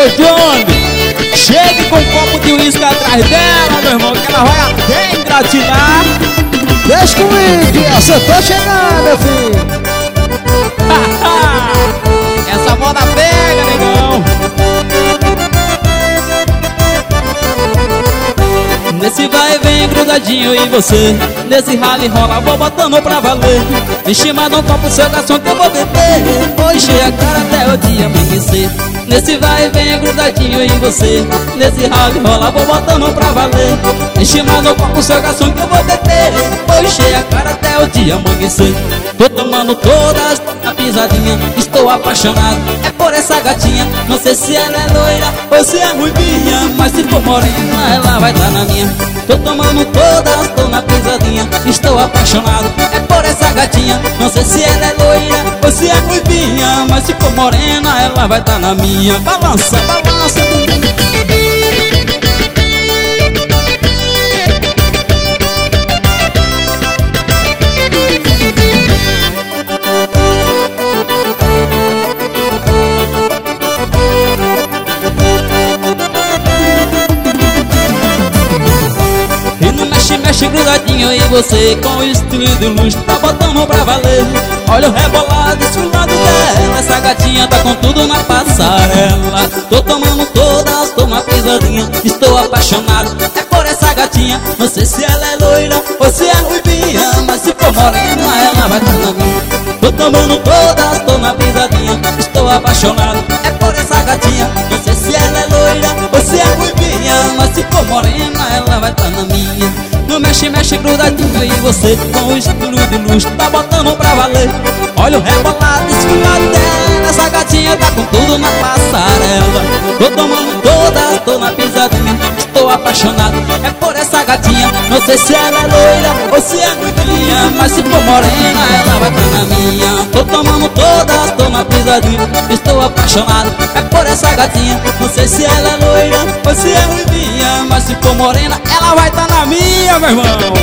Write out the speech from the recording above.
Ô Johnny, chegue com um copo de uísque atrás dela, meu irmão, que ela vai até engratinar. Deixa comigo, essa eu tô chegando, meu filho. Essa moda pega, negão. Nesse vai e vem grudadinho em você, nesse rala e rola, vou botando pra valer. Enche mais um copo seu garçom que eu vou beber, vou encher a cara até o dia amanhecer. Nesse vai e vem grudadinho em você, nesse rala e rola, vou botando pra valer. Enche mais um copo seu garçom que eu vou beber, vou encher a cara até o dia amanhecer. Tô tomando todas a pisadinha, estou apaixonado, é por essa gatinha. Não sei se ela é loira ou se é ruivinha, mas se for morena ela vai tá na minha. Tô tomando todas, tô na pisadinha, estou apaixonado, é por essa gatinha. Não sei se ela é loira ou se é ruivinha, mas se for morena ela vai tá na minha. Balança, balança. Mexe grudadinho em você, com o estilo de luxo, tá botando pra valer. Olha o rebolado, esculado dela, essa gatinha tá com tudo na passarela. Tô tomando todas, tô na pisadinha, estou apaixonado, é por essa gatinha. Não sei se ela é loira ou se é ruivinha, mas se for morena ela vai tá na minha. Tô tomando todas, tô na pisadinha, estou apaixonado, é por essa gatinha. Não sei se ela é loira ou se é ruivinha, mas se for morena ela vai tá na minha. No mexe, mexe grudadinho em você, com o estilo de luxo, tá botando pra valer. Olha o rebolado, esculado dela, essa gatinha tá com tudo na passarela. Tô tomando todas, tô na pisadinha, estou apaixonado, é por essa gatinha. Não sei se ela é loira ou se é ruivinha, mas se for morena ela vai tá na minha. Tô tomando todas, tô na pisadinha, estou apaixonado, é por essa gatinha. Não sei se ela é loira ou se é ruivinha, mas se for morena ela vai tá na minha, meu irmão.